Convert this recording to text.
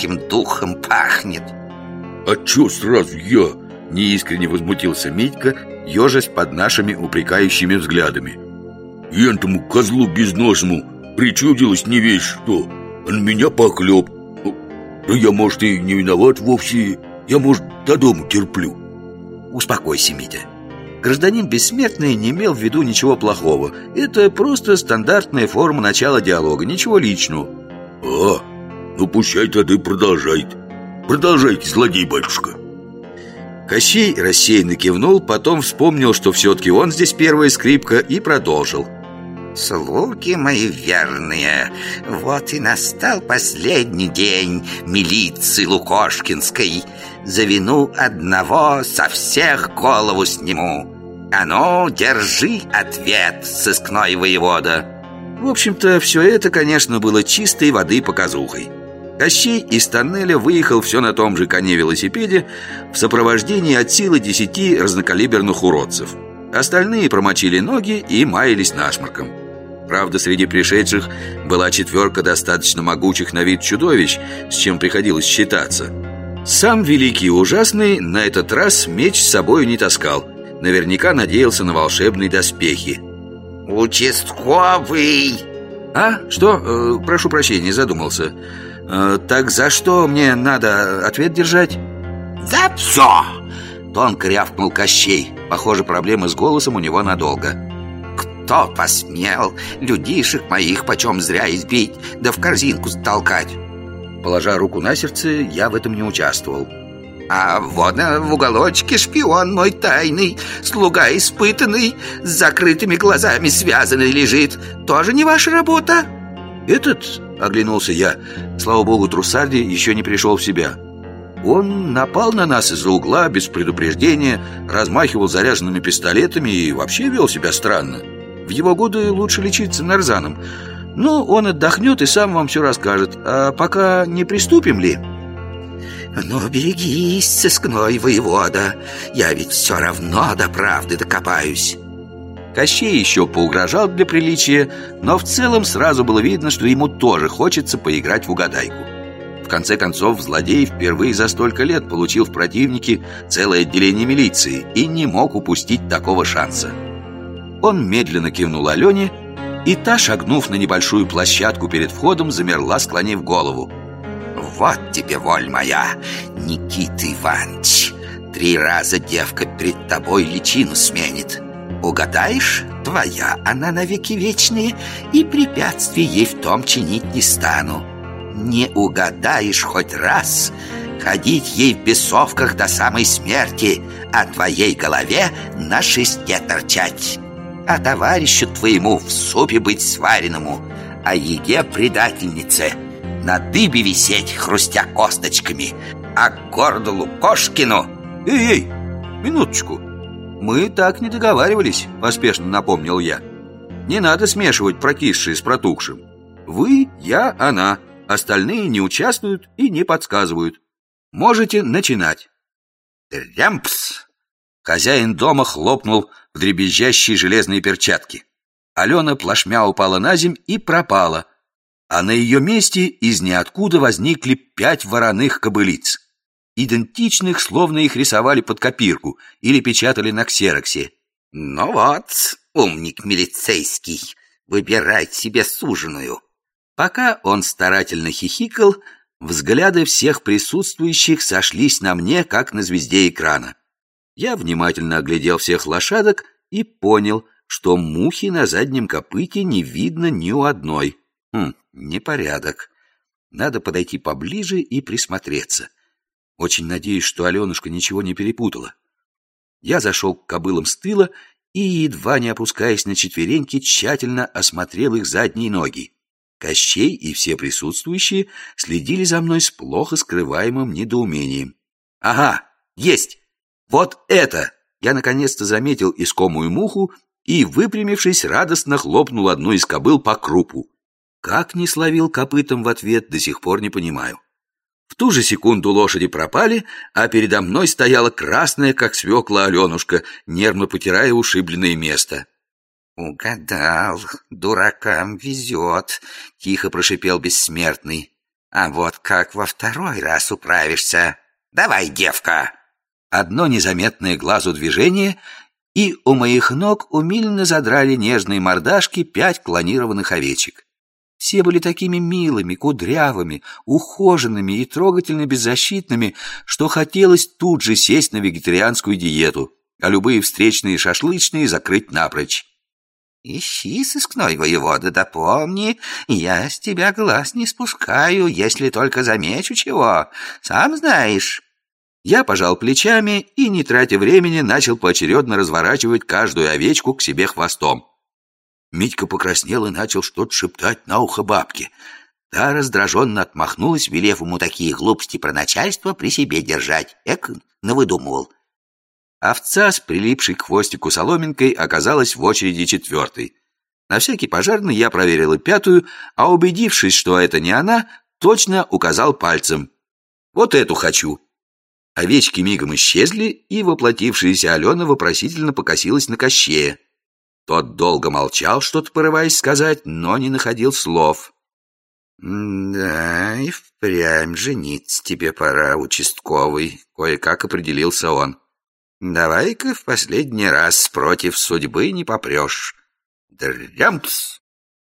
царским духом пахнет. А чё сразу я? Неискренне возмутился Митька, ежась под нашими упрекающими взглядами. Ентому козлу безножному причудилось не весь что. Он меня поклёп. Да я, может, и не виноват вовсе. Я, может, до дома терплю. Успокойся, Митя. Гражданин Бессмертный не имел в виду ничего плохого. Это просто стандартная форма начала диалога, ничего личного. Ну пущай тогда и продолжает. Продолжайте, злодей-батюшка. Кощей рассеянно кивнул, потом вспомнил, что все-таки он здесь первая скрипка, и продолжил. Слуги мои верные, вот и настал последний день милиции Лукошкинской. За вину одного со всех голову сниму. А ну, держи ответ, сыскной воевода. В общем-то, все это, конечно, было чистой воды показухой. Кощей из тоннеля выехал все на том же коне-велосипеде в сопровождении от силы 10 разнокалиберных уродцев. Остальные промочили ноги и маялись насморком. Правда, среди пришедших была 4 достаточно могучих на вид чудовищ, с чем приходилось считаться. Сам Великий и Ужасный на этот раз меч с собой не таскал. Наверняка надеялся на волшебные доспехи. Участковый! Что? Прошу прощения, задумался. Так за что мне надо ответ держать? За все! Тонко рявкнул Кощей. Похоже, проблемы с голосом у него надолго. Кто посмел людишек моих почем зря избить, да в корзинку столкать? Положа руку на сердце, я в этом не участвовал. А вот в уголочке шпион мой тайный, слуга испытанный, с закрытыми глазами связанный лежит. Тоже не ваша работа? Этот, оглянулся я, слава богу, Трусарди еще не пришел в себя. Он напал на нас из-за угла без предупреждения, размахивал заряженными пистолетами и вообще вел себя странно. В его годы лучше лечиться нарзаном. Ну, он отдохнет и сам вам все расскажет. А пока не приступим ли? Ну, берегись, сыскной воевода. Я ведь все равно до правды докопаюсь. Кощей еще поугрожал для приличия, но в целом сразу было видно, что ему тоже хочется поиграть в угадайку. В конце концов, злодей впервые за столько лет получил в противнике целое отделение милиции и не мог упустить такого шанса. Он медленно кивнул Алене, и та, шагнув на небольшую площадку перед входом, замерла, склонив голову. Вот тебе воль моя, Никита Иванович. 3 раза девка перед тобой личину сменит. Угадаешь, твоя она навеки вечные, и препятствий ей в том чинить не стану. Не угадаешь хоть раз, ходить ей в бесовках до самой смерти, а твоей голове на шесте торчать. А товарищу твоему в супе быть сваренному, а еге предательнице на дыбе висеть, хрустя косточками, а к городу Лукошкину... Эй, минуточку. Мы так не договаривались, поспешно напомнил я. Не надо смешивать прокисшее с протухшим. Вы, я, она. Остальные не участвуют и не подсказывают. Можете начинать. Трямпс! Хозяин дома хлопнул в дребезжащие железные перчатки. Алена плашмя упала на земь и пропала, а на ее месте из ниоткуда возникли 5 вороных кобылиц. Идентичных, словно их рисовали под копирку или печатали на ксероксе. Ну вот, умник милицейский, выбирай себе суженую. Пока он старательно хихикал, взгляды всех присутствующих сошлись на мне, как на звезде экрана. Я внимательно оглядел всех лошадок и понял, что мухи на заднем копыте не видно ни у одной. Непорядок. Надо подойти поближе и присмотреться. Очень надеюсь, что Аленушка ничего не перепутала. Я зашел к кобылам с тыла и, едва не опускаясь на четвереньки, тщательно осмотрел их задние ноги. Кощей и все присутствующие следили за мной с плохо скрываемым недоумением. Ага, есть! Вот это! Я наконец-то заметил искомую муху и, выпрямившись, радостно хлопнул одну из кобыл по крупу. Как не словил копытом в ответ, до сих пор не понимаю. В ту же секунду лошади пропали, а передо мной стояла красная, как свекла, Аленушка, нервно потирая ушибленное место. «Угадал, дуракам везет», — тихо прошипел Бессмертный. А вот как во второй раз управишься. Давай, девка!» Одно незаметное глазу движение, и у моих ног умильно задрали нежные мордашки 5 клонированных овечек. Все были такими милыми, кудрявыми, ухоженными и трогательно беззащитными, что хотелось тут же сесть на вегетарианскую диету, а любые встречные шашлычные закрыть напрочь. «Ищи, сыскной воевода, да помни, я с тебя глаз не спускаю, если только замечу чего, сам знаешь». Я пожал плечами и, не тратя времени, начал поочередно разворачивать каждую овечку к себе хвостом. Митька покраснел и начал что-то шептать на ухо бабке. Та раздраженно отмахнулась, велев ему такие глупости про начальство при себе держать. Навыдумывал. Овца с прилипшей к хвостику соломинкой оказалась в очереди 4-й. На всякий пожарный я проверил и 5-ю, а убедившись, что это не она, точно указал пальцем. «Вот эту хочу». Овечки мигом исчезли, и воплотившаяся Алена вопросительно покосилась на Кощея. Тот долго молчал, что-то порываясь сказать, но не находил слов. «Да, и впрямь жениться тебе пора, участковый», — кое-как определился он. «Давай-ка в последний раз против судьбы не попрешь». Дрямпс!